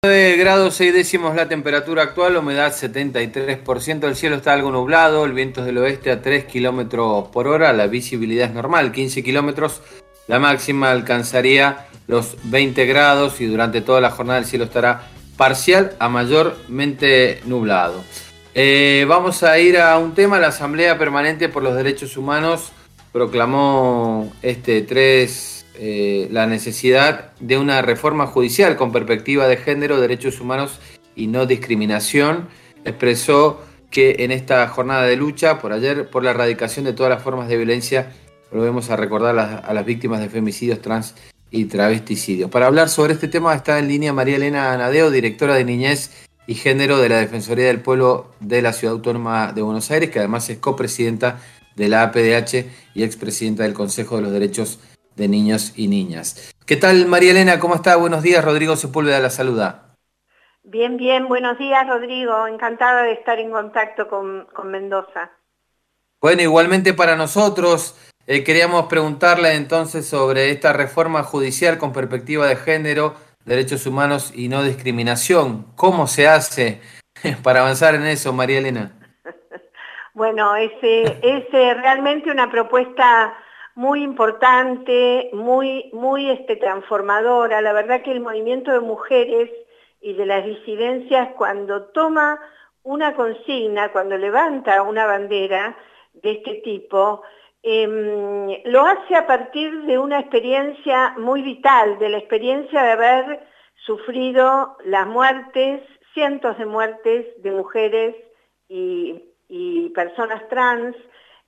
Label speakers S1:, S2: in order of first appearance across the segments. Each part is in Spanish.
S1: 9 grados 6 décimos la temperatura actual, humedad 73%, el cielo está algo nublado, el viento es del oeste a 3 kilómetros por hora, la visibilidad es normal, 15 kilómetros, la máxima alcanzaría los 20 grados y durante toda la jornada el cielo estará parcial a mayormente nublado. Vamos a ir a un tema. La Asamblea Permanente por los Derechos Humanos proclamó la necesidad de una reforma judicial con perspectiva de género, derechos humanos y no discriminación. Expresó que en esta jornada de lucha por la erradicación de todas las formas de violencia, volvemos a recordar a las víctimas de femicidios, trans y travesticidios. Para hablar sobre este tema está en línea María Elena Anadeo, directora de Niñez y Género de la Defensoría del Pueblo de la Ciudad Autónoma de Buenos Aires, que además es copresidenta de la APDH y expresidenta del Consejo de los Derechos de Niños y Niñas. ¿Qué tal, María Elena? ¿Cómo está? Buenos días. Rodrigo Sepúlveda la saluda.
S2: Bien, bien. Buenos días, Rodrigo. Encantada de estar en contacto con Mendoza.
S1: Bueno, igualmente para nosotros, queríamos preguntarle entonces sobre esta reforma judicial con perspectiva de género, derechos humanos y no discriminación. ¿Cómo se hace para avanzar en eso, María Elena?
S2: Bueno, es realmente una propuesta muy importante, muy transformadora. La verdad que el movimiento de mujeres y de las disidencias, cuando toma una consigna, cuando levanta una bandera de este tipo, lo hace a partir de una experiencia muy vital, de la experiencia de haber sufrido las muertes, cientos de muertes de mujeres y personas trans,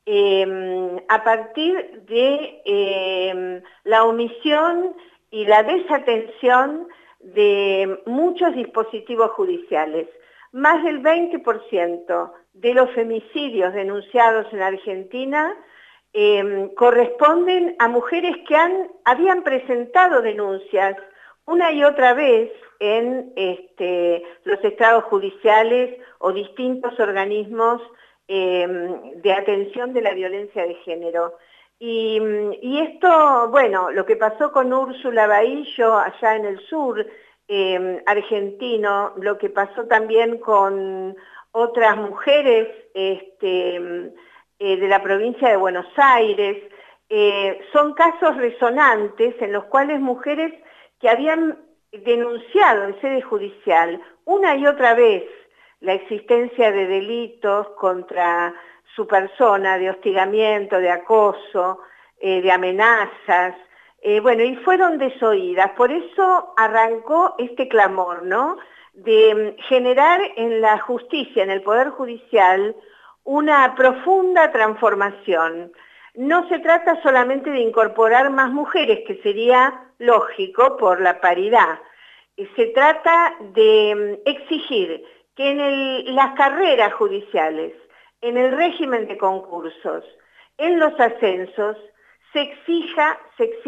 S2: a partir de la omisión y la desatención de muchos dispositivos judiciales. Más del 20% de los femicidios denunciados en Argentina corresponden a mujeres que habían presentado denuncias una y otra vez en los estrados judiciales o distintos organismos de atención de la violencia de género. Y esto, bueno, lo que pasó con Úrsula Bahillo allá en el sur argentino, lo que pasó también con otras mujeres de la provincia de Buenos Aires, son casos resonantes en los cuales mujeres que habían denunciado en sede judicial una y otra vez la existencia de delitos contra su persona, de hostigamiento, de acoso, de amenazas, y fueron desoídas. Por eso arrancó este clamor, ¿no?, de generar en la justicia, en el Poder Judicial, una profunda transformación. No se trata solamente de incorporar más mujeres, que sería lógico por la paridad. Se trata de exigir que en las carreras judiciales, en el régimen de concursos, en los ascensos, se exija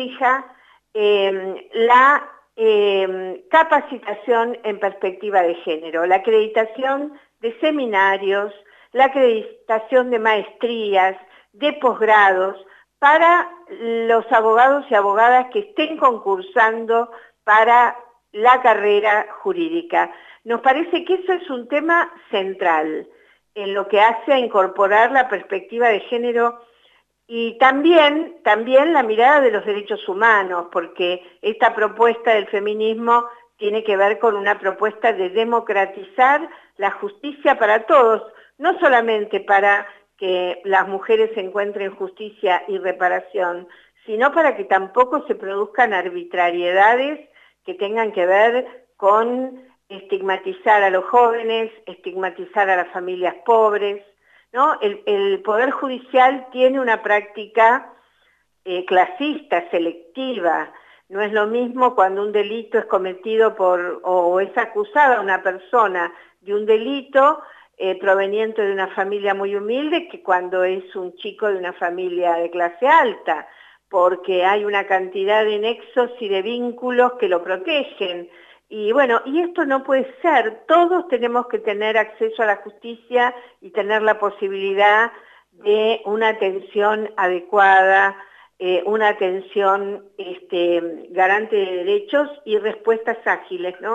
S2: la capacitación en perspectiva de género, la acreditación de seminarios, la acreditación de maestrías, de posgrados, para los abogados y abogadas que estén concursando para la carrera jurídica. Nos parece que eso es un tema central en lo que hace a incorporar la perspectiva de género y también la mirada de los derechos humanos, porque esta propuesta del feminismo tiene que ver con una propuesta de democratizar la justicia para todos, no solamente para que las mujeres encuentren justicia y reparación, sino para que tampoco se produzcan arbitrariedades que tengan que ver con estigmatizar a los jóvenes, estigmatizar a las familias pobres, ¿no? El Poder Judicial tiene una práctica clasista, selectiva. No es lo mismo cuando un delito es cometido o es acusada una persona de un delito proveniente de una familia muy humilde que cuando es un chico de una familia de clase alta, porque hay una cantidad de nexos y de vínculos que lo protegen. Y bueno, y esto no puede ser. Todos tenemos que tener acceso a la justicia y tener la posibilidad de una atención adecuada, una atención garante de derechos y respuestas ágiles, ¿no?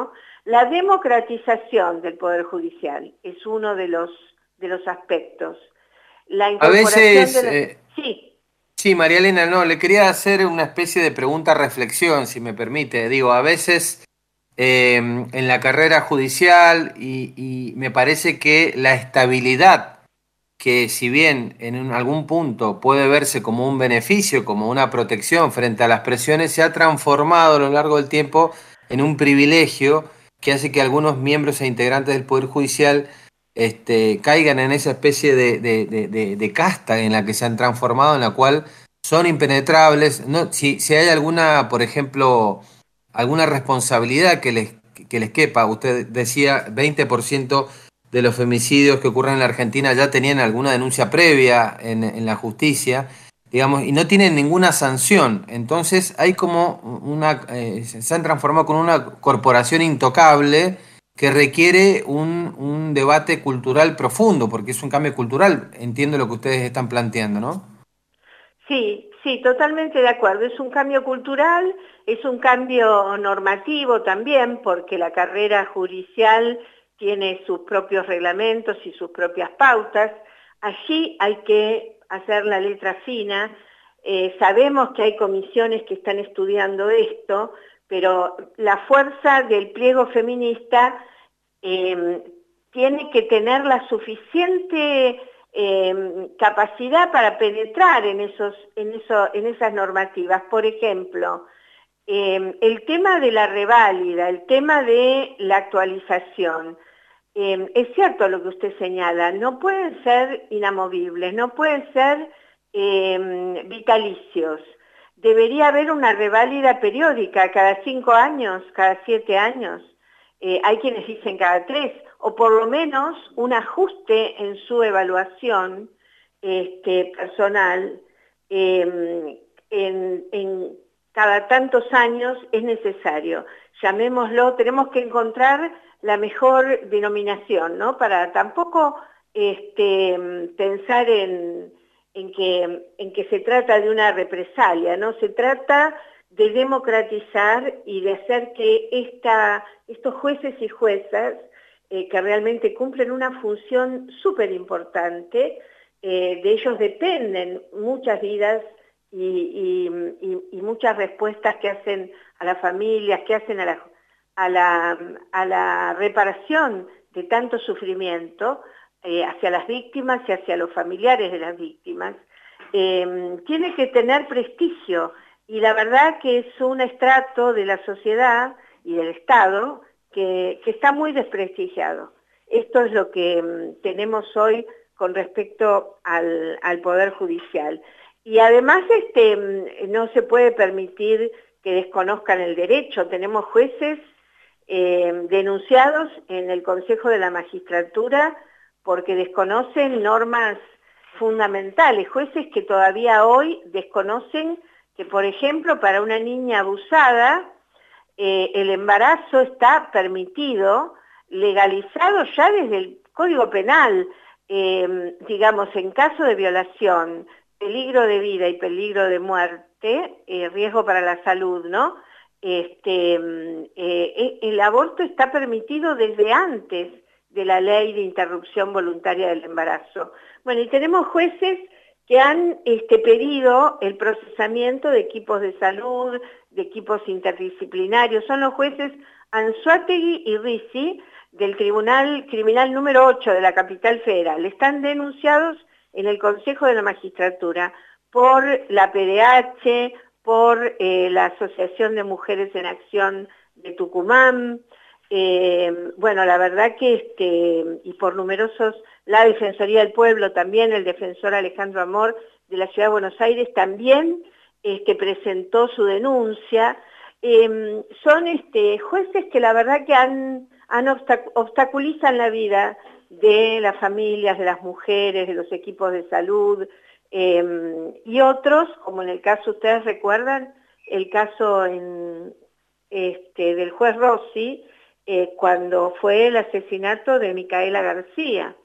S2: La democratización del Poder Judicial es uno de los aspectos. La
S1: A
S2: incorporación
S1: veces,
S2: de Sí.
S1: sí, María Elena, no, le quería hacer una especie de pregunta-reflexión, si me permite. Digo, a veces en la carrera judicial y me parece que la estabilidad, que si bien algún punto puede verse como un beneficio, como una protección frente a las presiones, se ha transformado a lo largo del tiempo en un privilegio que hace que algunos miembros e integrantes del Poder Judicial caigan en esa especie de casta en la que se han transformado, en la cual son impenetrables. No, si hay alguna, por ejemplo, alguna responsabilidad que les quepa, usted decía 20% de los femicidios que ocurren en la Argentina ya tenían alguna denuncia previa en la justicia, digamos, y no tienen ninguna sanción. Entonces hay como se han transformado con una corporación intocable que requiere un debate cultural profundo, porque es un cambio cultural, entiendo lo que ustedes están planteando, ¿no?
S2: Sí, sí, totalmente de acuerdo. Es un cambio cultural, es un cambio normativo también, porque la carrera judicial tiene sus propios reglamentos y sus propias pautas. Allí hay que hacer la letra fina. Sabemos que hay comisiones que están estudiando esto, pero la fuerza del pliego feminista eh, tiene que tener la suficiente capacidad para penetrar en esas normativas. Por ejemplo, el tema de la reválida, el tema de la actualización. Es cierto lo que usted señala, no pueden ser inamovibles, no pueden ser vitalicios. Debería haber una reválida periódica cada 5 años, cada 7 años. Hay quienes dicen cada 3, o por lo menos un ajuste en su evaluación personal en cada tantos años es necesario. Llamémoslo, tenemos que encontrar la mejor denominación, ¿no? Para tampoco pensar en que se trata de una represalia, ¿no? Se trata de democratizar y de hacer que estos jueces y juezas que realmente cumplen una función súper importante, de ellos dependen muchas vidas y muchas respuestas que hacen a las familias, que hacen a la reparación de tanto sufrimiento hacia las víctimas y hacia los familiares de las víctimas, tiene que tener prestigio, y la verdad que es un estrato de la sociedad y del Estado que está muy desprestigiado. Esto es lo que tenemos hoy con respecto al Poder Judicial. Y además no se puede permitir que desconozcan el derecho. Tenemos jueces denunciados en el Consejo de la Magistratura porque desconocen normas fundamentales, jueces que todavía hoy desconocen que, por ejemplo, para una niña abusada, el embarazo está permitido, legalizado ya desde el Código Penal, digamos, en caso de violación, peligro de vida y peligro de muerte, riesgo para la salud, ¿no? El aborto está permitido desde antes de la ley de interrupción voluntaria del embarazo. Bueno, y tenemos jueces que han pedido el procesamiento de equipos de salud, de equipos interdisciplinarios. Son los jueces Anzoátegui y Ricci del Tribunal Criminal número 8 de la capital federal. Están denunciados en el Consejo de la Magistratura por la PDH, por la Asociación de Mujeres en Acción de Tucumán, bueno, la verdad que, y por numerosos, la Defensoría del Pueblo también, el defensor Alejandro Amor de la Ciudad de Buenos Aires también presentó su denuncia. Son jueces que la verdad que obstaculizan la vida de las familias, de las mujeres, de los equipos de salud, y otros, como en el caso, ustedes recuerdan, el caso del juez Rossi, cuando fue el asesinato de Micaela García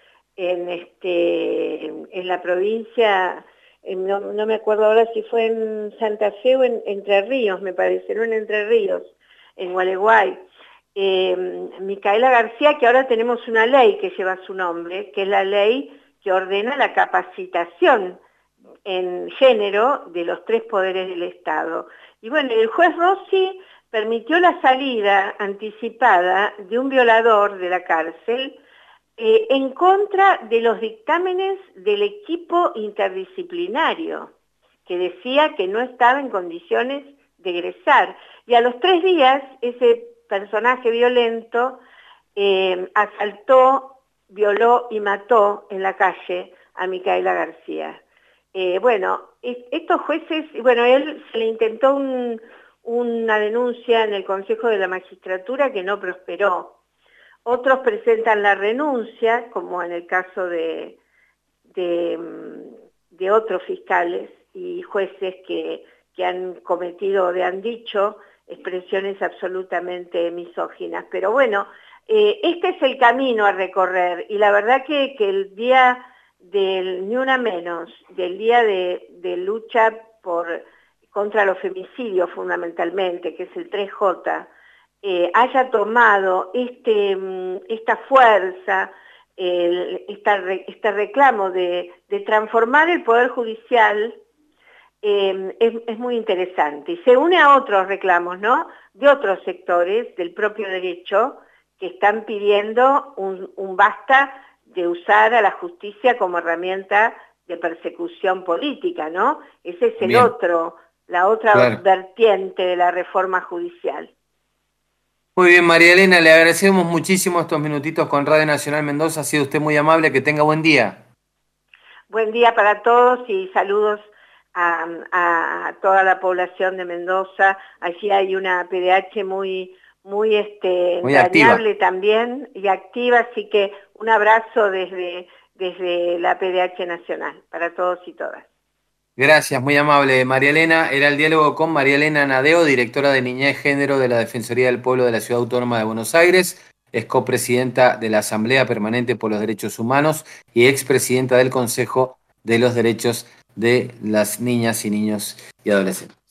S2: en la provincia, no me acuerdo ahora si fue en Santa Fe o en Entre Ríos, me parece, no en Entre Ríos, en Gualeguay. Micaela García, que ahora tenemos una ley que lleva su nombre, que es la ley que ordena la capacitación en género de los 3 poderes del Estado. Y bueno, el juez Rossi permitió la salida anticipada de un violador de la cárcel en contra de los dictámenes del equipo interdisciplinario, que decía que no estaba en condiciones de egresar. Y a los 3 días, ese personaje violento asaltó, violó y mató en la calle a Micaela García. Bueno, estos jueces, bueno, él se le intentó una denuncia en el Consejo de la Magistratura que no prosperó. Otros presentan la renuncia, como en el caso de otros fiscales y jueces que han cometido o han dicho expresiones absolutamente misóginas. Pero bueno, este es el camino a recorrer, y la verdad que el día del Ni Una Menos, del día de lucha contra los femicidios fundamentalmente, que es el 3J, haya tomado esta fuerza, este reclamo de transformar el Poder Judicial, es muy interesante. Y se une a otros reclamos, ¿no?, de otros sectores del propio derecho que están pidiendo un basta de usar a la justicia como herramienta de persecución política, ¿no? Ese es la otra vertiente de la reforma judicial.
S1: Muy bien, María Elena, le agradecemos muchísimo estos minutitos con Radio Nacional Mendoza. Ha sido usted muy amable, que tenga buen día.
S2: Buen día para todos y saludos a toda la población de Mendoza. Allí hay una PDH muy entrañable
S1: activa
S2: también y activa, así que un abrazo desde la PDH Nacional para todos y todas.
S1: Gracias, muy amable, María Elena. Era el diálogo con María Elena Nadeo, directora de Niñez y Género de la Defensoría del Pueblo de la Ciudad Autónoma de Buenos Aires, es copresidenta de la Asamblea Permanente por los Derechos Humanos y expresidenta del Consejo de los Derechos de las Niñas y Niños y Adolescentes.